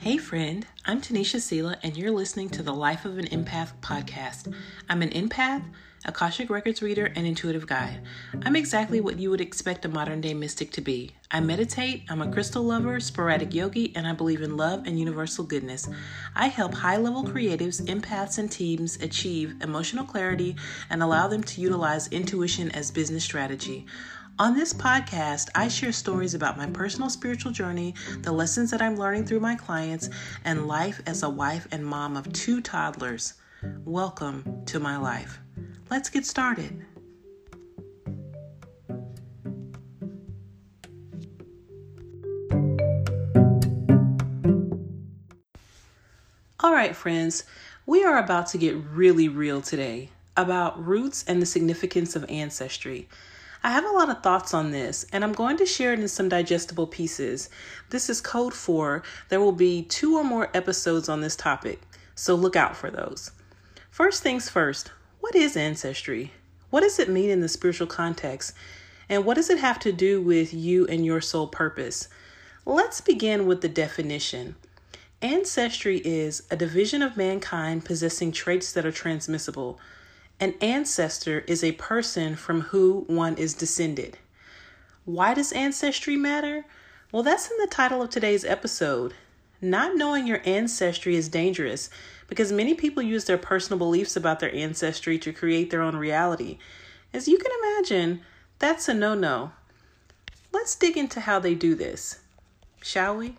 Hey friend, I'm Tanisha Sela and you're listening to the Life of an Empath podcast. I'm an empath, Akashic Records reader, and intuitive guide. I'm exactly what you would expect a modern day mystic to be. I meditate, I'm a crystal lover, sporadic yogi, and I believe in love and universal goodness. I help high-level creatives, empaths, and teams achieve emotional clarity and allow them to utilize intuition as business strategy. On this podcast, I share stories about my personal spiritual journey, the lessons that I'm learning through my clients, and life as a wife and mom of 2 toddlers. Welcome to my life. Let's get started. All right, friends, we are about to get really real today about roots and the significance of ancestry. I have a lot of thoughts on this, and I'm going to share it in some digestible pieces. This is code for there will be 2 or more episodes on this topic, so look out for those. First things first, what is ancestry? What does it mean in the spiritual context? And what does it have to do with you and your soul purpose? Let's begin with the definition. Ancestry is a division of mankind possessing traits that are transmissible. An ancestor is a person from who one is descended. Why does ancestry matter? Well, that's in the title of today's episode. Not knowing your ancestry is dangerous because many people use their personal beliefs about their ancestry to create their own reality. As you can imagine, that's a no-no. Let's dig into how they do this, shall we?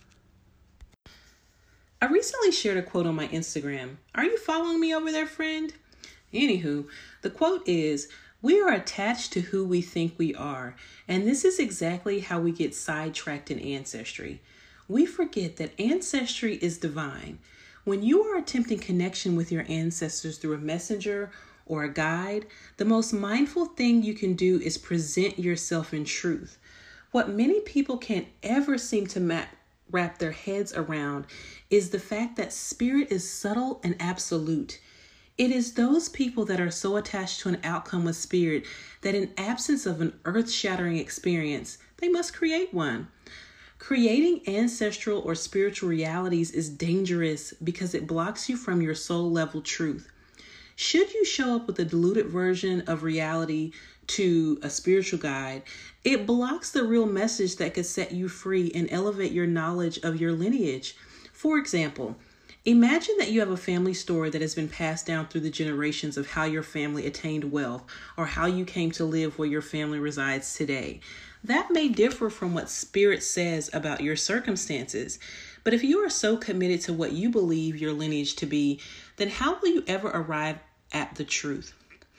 I recently shared a quote on my Instagram. Are you following me over there, friend? Anywho, the quote is, "We are attached to who we think we are, and this is exactly how we get sidetracked in ancestry. We forget that ancestry is divine. When you are attempting connection with your ancestors through a messenger or a guide, the most mindful thing you can do is present yourself in truth. What many people can't ever seem to wrap their heads around is the fact that spirit is subtle and absolute. It is those people that are so attached to an outcome with spirit that in absence of an earth-shattering experience, they must create one. Creating ancestral or spiritual realities is dangerous because it blocks you from your soul-level truth. Should you show up with a diluted version of reality to a spiritual guide, it blocks the real message that could set you free and elevate your knowledge of your lineage. For example, imagine that you have a family story that has been passed down through the generations of how your family attained wealth or how you came to live where your family resides today. That may differ from what spirit says about your circumstances, but if you are so committed to what you believe your lineage to be, then how will you ever arrive at the truth?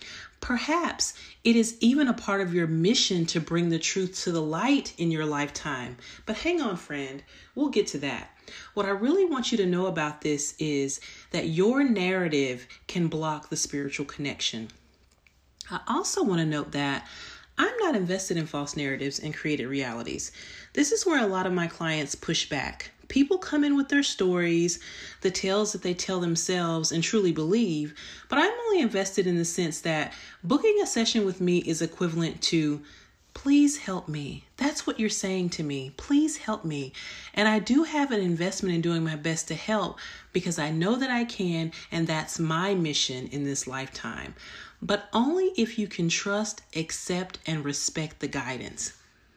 Perhaps it is even a part of your mission to bring the truth to the light in your lifetime. But hang on, friend, we'll get to that. What I really want you to know about this is that your narrative can block the spiritual connection. I also want to note that I'm not invested in false narratives and created realities. This is where a lot of my clients push back. People come in with their stories, the tales that they tell themselves and truly believe, but I'm only invested in the sense that booking a session with me is equivalent to, please help me. That's what you're saying to me. Please help me. And I do have an investment in doing my best to help because I know that I can, and that's my mission in this lifetime. But only if you can trust, accept, and respect the guidance.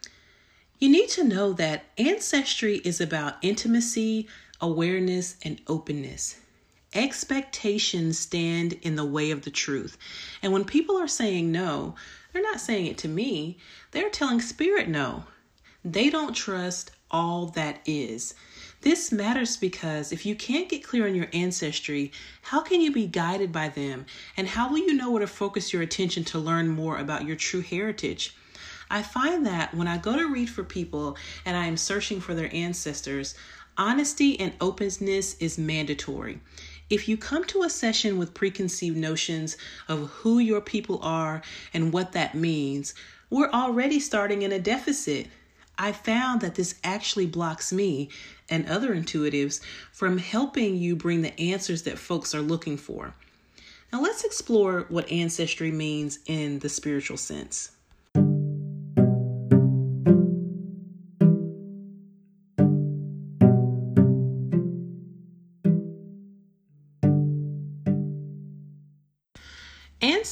You need to know that ancestry is about intimacy, awareness, and openness. Expectations stand in the way of the truth. And when people are saying no, they're not saying it to me. They're telling spirit no. They don't trust all that is. This matters because if you can't get clear on your ancestry, how can you be guided by them? And how will you know where to focus your attention to learn more about your true heritage? I find that when I go to read for people and I am searching for their ancestors, honesty and openness is mandatory. If you come to a session with preconceived notions of who your people are and what that means, we're already starting in a deficit. I found that this actually blocks me and other intuitives from helping you bring the answers that folks are looking for. Now let's explore what ancestry means in the spiritual sense.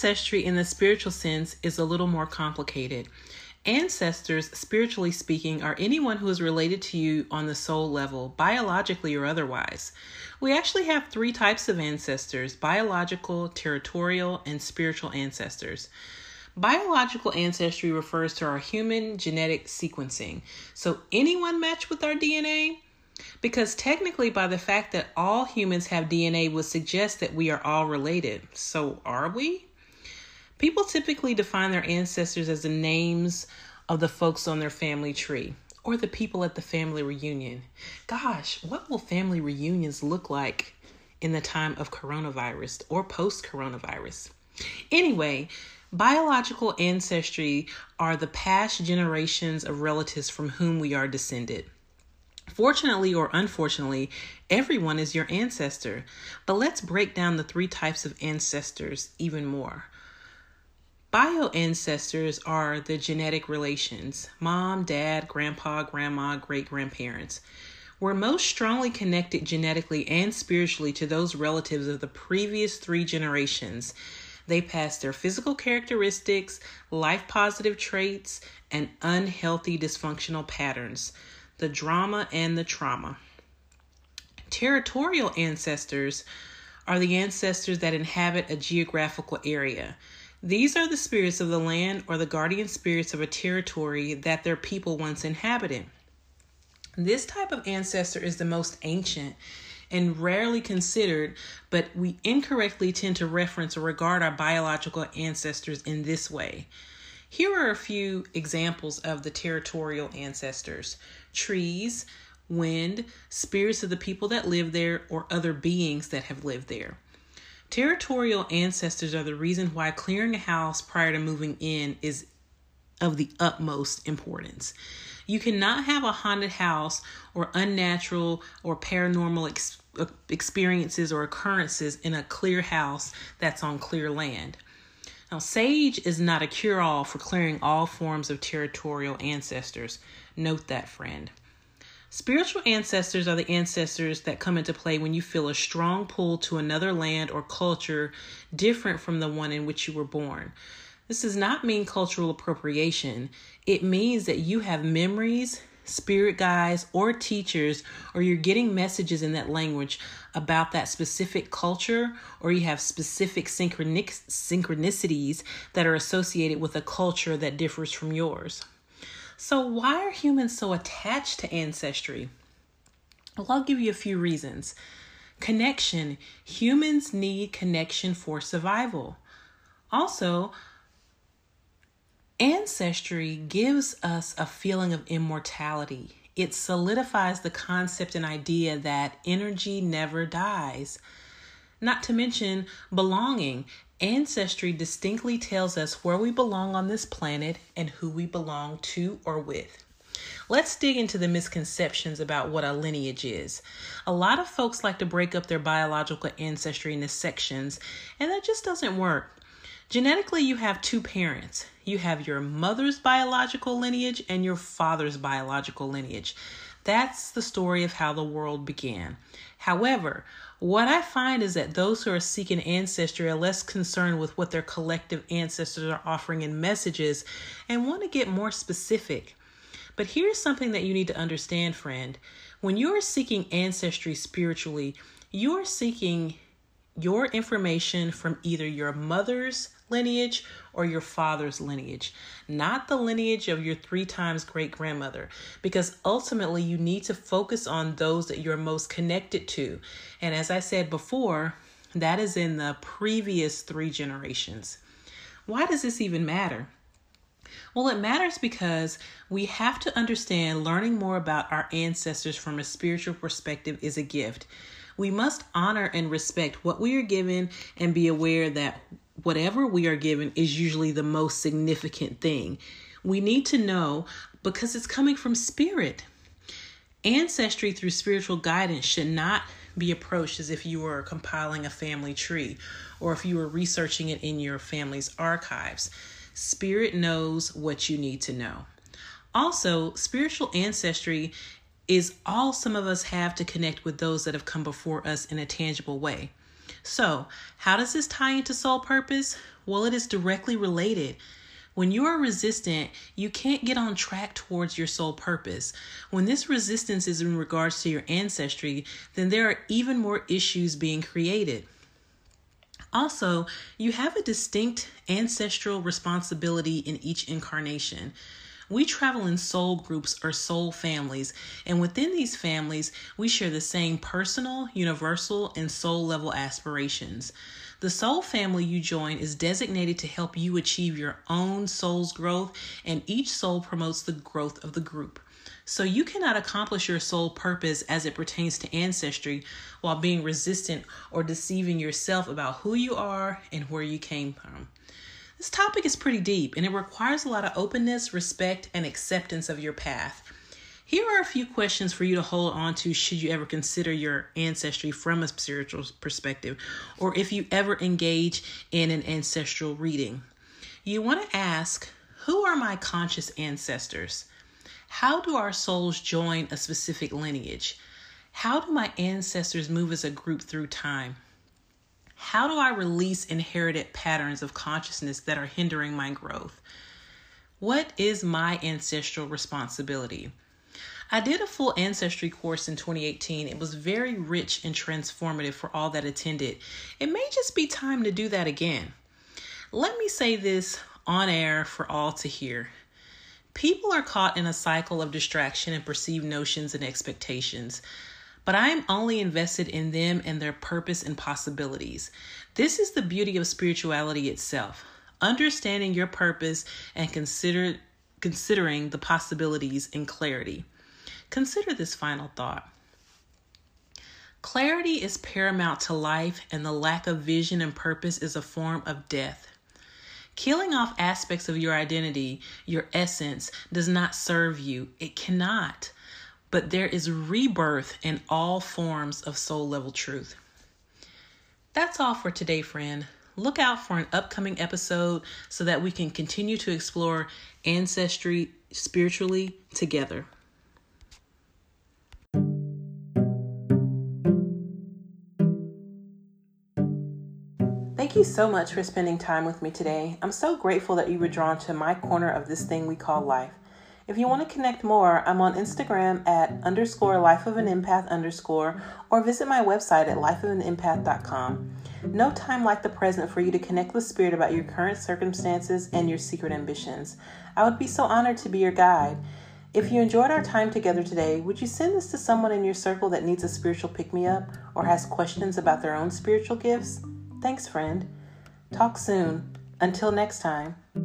Ancestry in the spiritual sense is a little more complicated. Ancestors, spiritually speaking, are anyone who is related to you on the soul level, biologically or otherwise. We actually have 3 types of ancestors: biological, territorial, and spiritual ancestors. Biological ancestry refers to our human genetic sequencing. So anyone match with our DNA? Because technically, by the fact that all humans have DNA would suggest that we are all related. So are we? People typically define their ancestors as the names of the folks on their family tree or the people at the family reunion. Gosh, what will family reunions look like in the time of coronavirus or post-coronavirus? Anyway, biological ancestry are the past generations of relatives from whom we are descended. Fortunately or unfortunately, everyone is your ancestor. But let's break down the 3 types of ancestors even more. Bio-ancestors are the genetic relations: mom, dad, grandpa, grandma, great-grandparents. We're most strongly connected genetically and spiritually to those relatives of the previous 3 generations. They pass their physical characteristics, life-positive traits, and unhealthy dysfunctional patterns, the drama and the trauma. Territorial ancestors are the ancestors that inhabit a geographical area. These are the spirits of the land or the guardian spirits of a territory that their people once inhabited. This type of ancestor is the most ancient and rarely considered, but we incorrectly tend to reference or regard our biological ancestors in this way. Here are a few examples of the territorial ancestors: trees, wind, spirits of the people that live there, or other beings that have lived there. Territorial ancestors are the reason why clearing a house prior to moving in is of the utmost importance. You cannot have a haunted house or unnatural or paranormal experiences or occurrences in a clear house that's on clear land. Now, sage is not a cure-all for clearing all forms of territorial ancestors. Note that, friend. Spiritual ancestors are the ancestors that come into play when you feel a strong pull to another land or culture different from the one in which you were born. This does not mean cultural appropriation. It means that you have memories, spirit guides, or teachers, or you're getting messages in that language about that specific culture, or you have specific synchronicities that are associated with a culture that differs from yours. So why are humans so attached to ancestry? Well, I'll give you a few reasons. Connection. Humans need connection for survival. Also, ancestry gives us a feeling of immortality. It solidifies the concept and idea that energy never dies. Not to mention belonging. Ancestry distinctly tells us where we belong on this planet and who we belong to or with. Let's dig into the misconceptions about what a lineage is. A lot of folks like to break up their biological ancestry into sections, and that just doesn't work. Genetically, you have 2 parents. You have your mother's biological lineage and your father's biological lineage. That's the story of how the world began. However, what I find is that those who are seeking ancestry are less concerned with what their collective ancestors are offering in messages and want to get more specific. But here's something that you need to understand, friend. When you're seeking ancestry spiritually, you're seeking your information from either your mother's lineage or your father's lineage, not the lineage of your 3 times great-grandmother, because ultimately you need to focus on those that you're most connected to. And as I said before, that is in the previous 3 generations. Why does this even matter? Well, it matters because we have to understand learning more about our ancestors from a spiritual perspective is a gift. We must honor and respect what we are given and be aware that whatever we are given is usually the most significant thing. We need to know because it's coming from spirit. Ancestry through spiritual guidance should not be approached as if you were compiling a family tree or if you were researching it in your family's archives. Spirit knows what you need to know. Also, spiritual ancestry is all some of us have to connect with those that have come before us in a tangible way. So, how does this tie into soul purpose? Well, it is directly related. When you are resistant, you can't get on track towards your soul purpose. When this resistance is in regards to your ancestry, then there are even more issues being created. Also, you have a distinct ancestral responsibility in each incarnation. We travel in soul groups or soul families, and within these families, we share the same personal, universal, and soul level aspirations. The soul family you join is designated to help you achieve your own soul's growth, and each soul promotes the growth of the group. So you cannot accomplish your soul purpose as it pertains to ancestry while being resistant or deceiving yourself about who you are and where you came from. This topic is pretty deep, and it requires a lot of openness, respect, and acceptance of your path. Here are a few questions for you to hold on to should you ever consider your ancestry from a spiritual perspective, or if you ever engage in an ancestral reading. You want to ask, who are my conscious ancestors? How do our souls join a specific lineage? How do my ancestors move as a group through time? How do I release inherited patterns of consciousness that are hindering my growth? What is my ancestral responsibility? I did a full ancestry course in 2018. It was very rich and transformative for all that attended. It may just be time to do that again. Let me say this on air for all to hear. People are caught in a cycle of distraction and perceived notions and expectations, but I am only invested in them and their purpose and possibilities. This is the beauty of spirituality itself, understanding your purpose and considering the possibilities in clarity. Consider this final thought. Clarity is paramount to life, and the lack of vision and purpose is a form of death. Killing off aspects of your identity, your essence, does not serve you. It cannot. But there is rebirth in all forms of soul level truth. That's all for today, friend. Look out for an upcoming episode so that we can continue to explore ancestry spiritually together. Thank you so much for spending time with me today. I'm so grateful that you were drawn to my corner of this thing we call life. If you want to connect more, I'm on Instagram at _lifeofAnempath_ or visit my website at lifeofAnempath.com. No time like the present for you to connect with spirit about your current circumstances and your secret ambitions. I would be so honored to be your guide. If you enjoyed our time together today, would you send this to someone in your circle that needs a spiritual pick-me-up or has questions about their own spiritual gifts? Thanks, friend. Talk soon. Until next time.